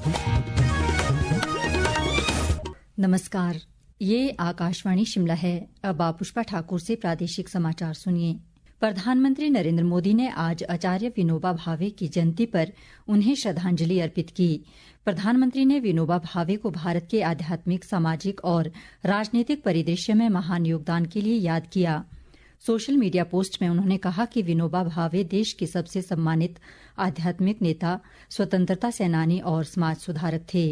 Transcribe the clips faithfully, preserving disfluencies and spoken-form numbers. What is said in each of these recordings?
नमस्कार, ये आकाशवाणी शिमला है। अब आप पुष्पा ठाकुर से प्रादेशिक समाचार सुनिए। प्रधानमंत्री नरेंद्र मोदी ने आज आचार्य विनोबा भावे की जयंती पर उन्हें श्रद्धांजलि अर्पित की। प्रधानमंत्री ने विनोबा भावे को भारत के आध्यात्मिक, सामाजिक और राजनीतिक परिदृश्य में महान योगदान के लिए याद किया। सोशल मीडिया पोस्ट में उन्होंने कहा कि विनोबा भावे देश के सबसे सम्मानित आध्यात्मिक नेता, स्वतंत्रता सेनानी और समाज सुधारक थे।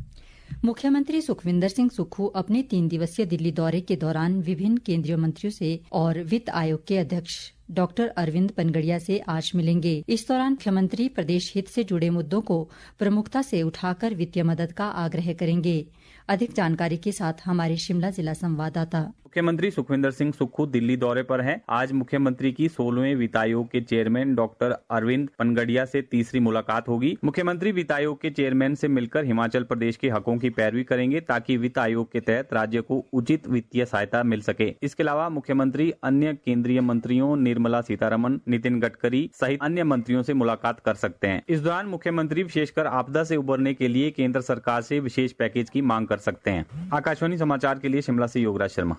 मुख्यमंत्री सुखविंदर सिंह सुक्खू अपने तीन दिवसीय दिल्ली दौरे के दौरान विभिन्न केंद्रीय मंत्रियों से और वित्त आयोग के अध्यक्ष डॉक्टर अरविंद पनगड़िया से आज मिलेंगे। इस दौरान मुख्यमंत्री प्रदेश हित से जुड़े मुद्दों को प्रमुखता से उठाकर वित्तीय मदद का आग्रह करेंगे। अधिक जानकारी के साथ हमारे शिमला जिला संवाददाता। मुख्यमंत्री सुखविंदर सिंह सुक्खू दिल्ली दौरे पर हैं। आज मुख्यमंत्री की सोलहवें वित्त आयोग के चेयरमैन डॉक्टर अरविंद पनगड़िया से तीसरी मुलाकात होगी। मुख्यमंत्री वित्त आयोग के चेयरमैन से मिलकर हिमाचल प्रदेश के हकों की पैरवी करेंगे ताकि वित्त आयोग के तहत राज्य को उचित वित्तीय सहायता मिल सके। इसके अलावा मुख्यमंत्री अन्य केंद्रीय मंत्रियों निर्मला सीतारमण, नितिन गडकरी सहित अन्य मंत्रियों से मुलाकात कर सकते हैं। इस दौरान मुख्यमंत्री विशेषकर आपदा से उबरने के लिए केंद्र सरकार से विशेष पैकेज की मांग कर सकते हैं। आकाशवाणी समाचार के लिए शिमला से योगराज शर्मा।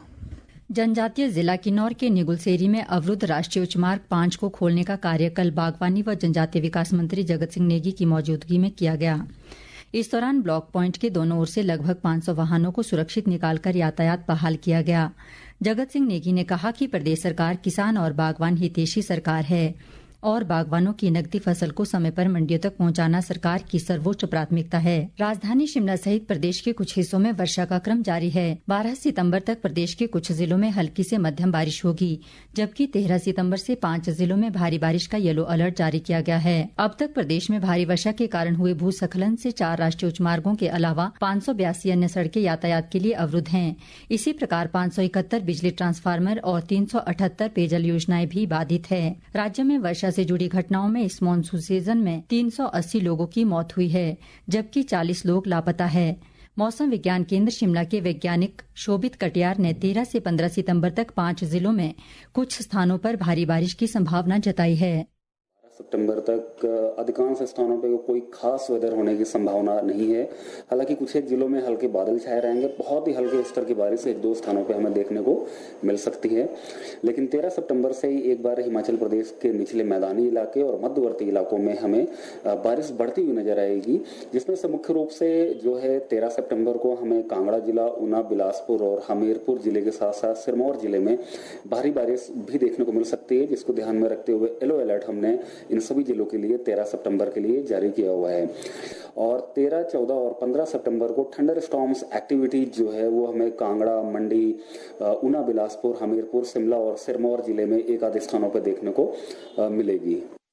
जनजातीय जिला किन्नौर के निगुलसेरी में अवरुद्ध राष्ट्रीय उच्च मार्ग पांच को खोलने का कार्य कल बागवानी व जनजातीय विकास मंत्री जगत सिंह नेगी की मौजूदगी में किया गया। इस दौरान ब्लॉक पॉइंट के दोनों ओर से लगभग पांच सौ वाहनों को सुरक्षित निकालकर यातायात बहाल किया गया। जगत सिंह नेगी ने कहा कि प्रदेश सरकार किसान और बागवान हितैषी सरकार है और बागवानों की नकदी फसल को समय पर मंडियों तक पहुंचाना सरकार की सर्वोच्च प्राथमिकता है। राजधानी शिमला सहित प्रदेश के कुछ हिस्सों में वर्षा का क्रम जारी है। बारह सितंबर तक प्रदेश के कुछ जिलों में हल्की से मध्यम बारिश होगी, जबकि तेरह सितंबर से पांच जिलों में भारी बारिश का येलो अलर्ट जारी किया गया है। अब तक प्रदेश में भारी वर्षा के कारण हुए भूस्खलन से चार राष्ट्रीय उच्च मार्गों के अलावा पांच सौ बयासी अन्य सड़कें यातायात के लिए अवरुद्ध हैं। इसी प्रकार पांच सौ इकहत्तर बिजली ट्रांसफार्मर और तीन सौ अठहत्तर पेयजल योजनाएं भी बाधित है। राज्य में वर्षा से जुड़ी घटनाओं में इस मानसून सीजन में तीन सौ अस्सी लोगों की मौत हुई है, जबकि चालीस लोग लापता है। मौसम विज्ञान केंद्र शिमला के वैज्ञानिक शोभित कटियार ने तेरह से पंद्रह सितंबर तक पांच जिलों में कुछ स्थानों पर भारी बारिश की संभावना जताई है। सितंबर तक अधिकांश स्थानों पर कोई खास वेदर होने की संभावना नहीं है। हालांकि कुछ एक जिलों में हल्के बादल छाए रहेंगे। बहुत ही हल्के स्तर की बारिश एक दो स्थानों पर हमें देखने को मिल सकती है। लेकिन तेरह सितंबर से ही एक बार हिमाचल प्रदेश के निचले मैदानी इलाके और मध्यवर्ती इलाकों में हमें बारिश बढ़ती हुई नजर आएगी, जिसमें से मुख्य रूप से जो है तेरह सितंबर को हमें कांगड़ा जिला, ऊना, बिलासपुर और हमीरपुर जिले के साथ साथ सिरमौर जिले में भारी बारिश भी देखने को मिल सकती है, जिसको ध्यान में रखते हुए येलो अलर्ट हमने इन सभी जिलों के लिए तेरह सितंबर के लिए जारी किया हुआ है। और तेरह, चौदह और पंद्रह सितंबर को थंडर स्टॉर्म्स एक्टिविटी जो है वो हमें कांगड़ा, मंडी, ऊना, बिलासपुर, हमीरपुर, शिमला और सिरमौर जिले में एक आधे स्थानों पर देखने को मिलेगी।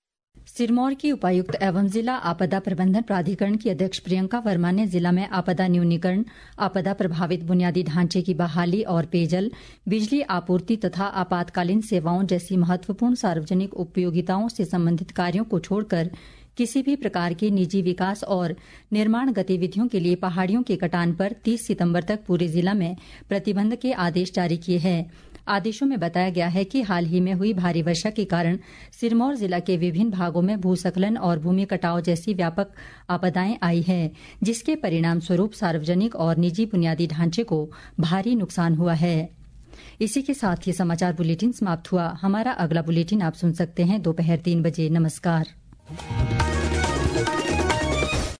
सिरमौर की उपायुक्त एवं जिला आपदा प्रबंधन प्राधिकरण की अध्यक्ष प्रियंका वर्मा ने जिला में आपदा न्यूनीकरण, आपदा प्रभावित बुनियादी ढांचे की बहाली और पेयजल, बिजली आपूर्ति तथा आपातकालीन सेवाओं जैसी महत्वपूर्ण सार्वजनिक उपयोगिताओं से संबंधित कार्यों को छोड़कर किसी भी प्रकार के निजी विकास और निर्माण गतिविधियों के लिए पहाड़ियों के कटान पर तीस सितंबर तक पूरे जिला में प्रतिबंध के आदेश जारी किए हैं। आदेशों में बताया गया है कि हाल ही में हुई भारी वर्षा के कारण सिरमौर जिला के विभिन्न भागों में भूस्खलन और भूमि कटाव जैसी व्यापक आपदाएं आई हैं, जिसके परिणाम स्वरूप सार्वजनिक और निजी बुनियादी ढांचे को भारी नुकसान हुआ है। इसी के साथ ये समाचार बुलेटिन समाप्त हुआ। हमारा अगला बुलेटिन आप सुन सकते हैं दोपहर तीन बजे। नमस्कार।